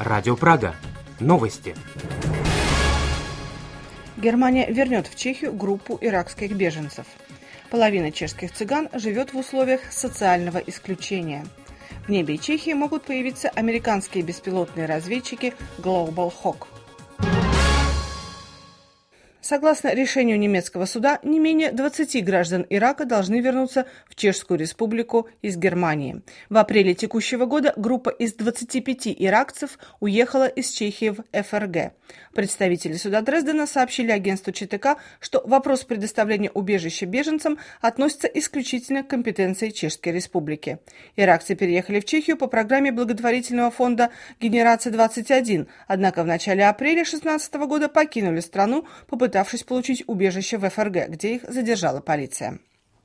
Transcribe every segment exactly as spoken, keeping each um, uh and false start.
Радио Прага. Новости. Германия вернет в Чехию группу иракских беженцев. Половина чешских цыган живет в условиях социального исключения. В небе Чехии могут появиться американские беспилотные разведчики Global Hawk. Согласно решению немецкого суда, не менее двадцати граждан Ирака должны вернуться в Чешскую Республику из Германии. В апреле текущего года группа из двадцати пяти иракцев уехала из Чехии в эф эр гэ. Представители суда Дрездена сообщили агентству че тэ ка, что вопрос предоставления убежища беженцам относится исключительно к компетенции Чешской Республики. Иракцы переехали в Чехию по программе благотворительного фонда «Генерация двадцать один», однако в начале апреля две тысячи шестнадцатого года покинули страну, попытавшись пытавшись получить убежище в эф эр гэ, где их задержала полиция.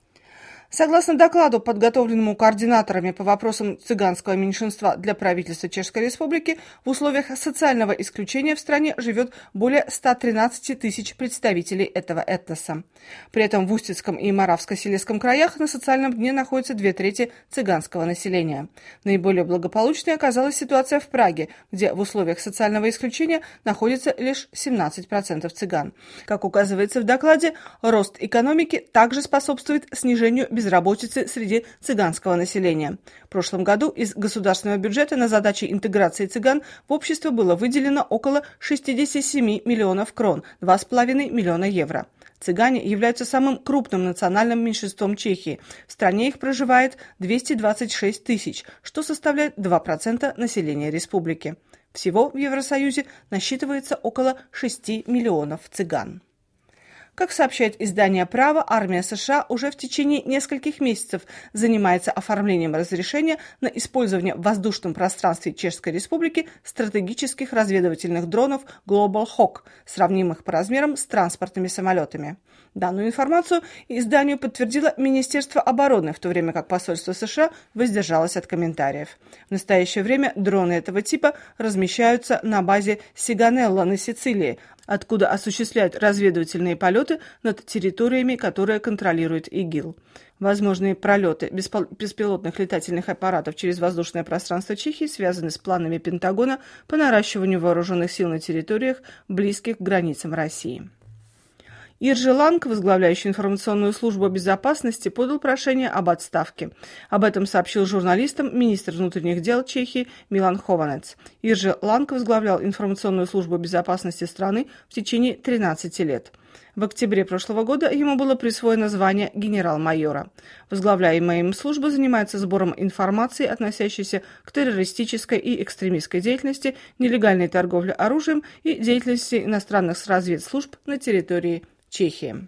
Согласно докладу, подготовленному координаторами по вопросам цыганского меньшинства для правительства Чешской Республики, в условиях социального исключения в стране живет более ста тринадцати тысяч представителей этого этноса. При этом в Устицком и Моравско-Силезском краях на социальном дне находится две трети цыганского населения. Наиболее благополучной оказалась ситуация в Праге, где в условиях социального исключения находится лишь семнадцать процентов цыган. Как указывается в докладе, рост экономики также способствует снижению безработицы безработицы среди цыганского населения. В прошлом году из государственного бюджета на задачи интеграции цыган в общество было выделено около шестидесяти семи миллионов крон, два с половиной миллиона евро. Цыгане являются самым крупным национальным меньшинством Чехии. В стране их проживает двести двадцать шесть тысяч, что составляет два процента населения республики. Всего в Евросоюзе насчитывается около шести миллионов цыган. Как сообщает издание «Право», армия США уже в течение нескольких месяцев занимается оформлением разрешения на использование в воздушном пространстве Чешской Республики стратегических разведывательных дронов Global Hawk, сравнимых по размерам с транспортными самолетами. Данную информацию изданию подтвердило Министерство обороны, в то время как посольство США воздержалось от комментариев. В настоящее время дроны этого типа размещаются на базе Сиганелла на Сицилии, откуда осуществляют разведывательные полеты над территориями, которые контролирует ИГИЛ. Возможные пролеты беспилотных летательных аппаратов через воздушное пространство Чехии связаны с планами Пентагона по наращиванию вооруженных сил на территориях, близких к границам России. Иржи Ланг, возглавляющий информационную службу безопасности, подал прошение об отставке. Об этом сообщил журналистам министр внутренних дел Чехии Милан Хованец. Иржи Ланг возглавлял информационную службу безопасности страны в течение тринадцати лет. В октябре прошлого года ему было присвоено звание генерал-майора. Возглавляемая им служба занимается сбором информации, относящейся к террористической и экстремистской деятельности, нелегальной торговле оружием и деятельности иностранных разведслужб на территории Чехии.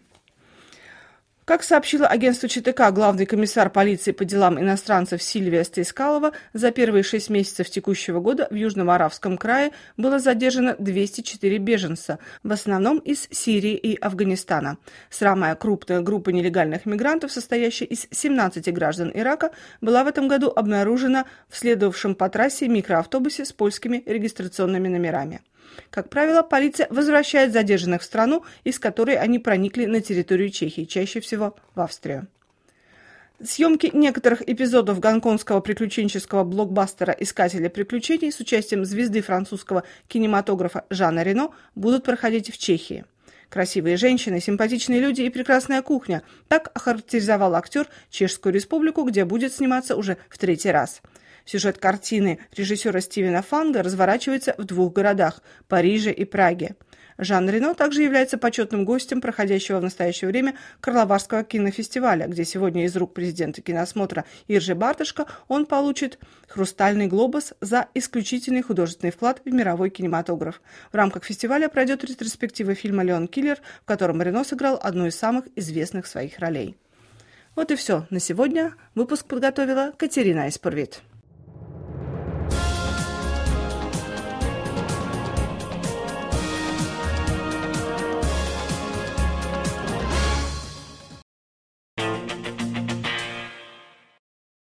Как сообщила агентству че тэ ка главный комиссар полиции по делам иностранцев Сильвия Стейскалова, за первые шесть месяцев текущего года в Южно-Моравском крае было задержано двести четыре беженца, в основном из Сирии и Афганистана. Самая крупная группа нелегальных мигрантов, состоящая из семнадцати граждан Ирака, была в этом году обнаружена в следовавшем по трассе микроавтобусе с польскими регистрационными номерами. Как правило, полиция возвращает задержанных в страну, из которой они проникли на территорию Чехии, чаще всего в Австрию. Съемки некоторых эпизодов гонконгского приключенческого блокбастера «Искатели приключений» с участием звезды французского кинематографа Жана Рено будут проходить в Чехии. Красивые женщины, симпатичные люди и прекрасная кухня – так охарактеризовал актер Чешскую Республику, где будет сниматься уже в третий раз. Сюжет картины режиссера Стивена Фанга разворачивается в двух городах – Париже и Праге. Жан Рено также является почетным гостем проходящего в настоящее время Карловарского кинофестиваля, где сегодня из рук президента киносмотра Иржи Барташка он получит «Хрустальный глобус» за исключительный художественный вклад в мировой кинематограф. В рамках фестиваля пройдет ретроспектива фильма «Леон Киллер», в котором Рено сыграл одну из самых известных своих ролей. Вот и все на сегодня. Выпуск подготовила Катерина Испорвит.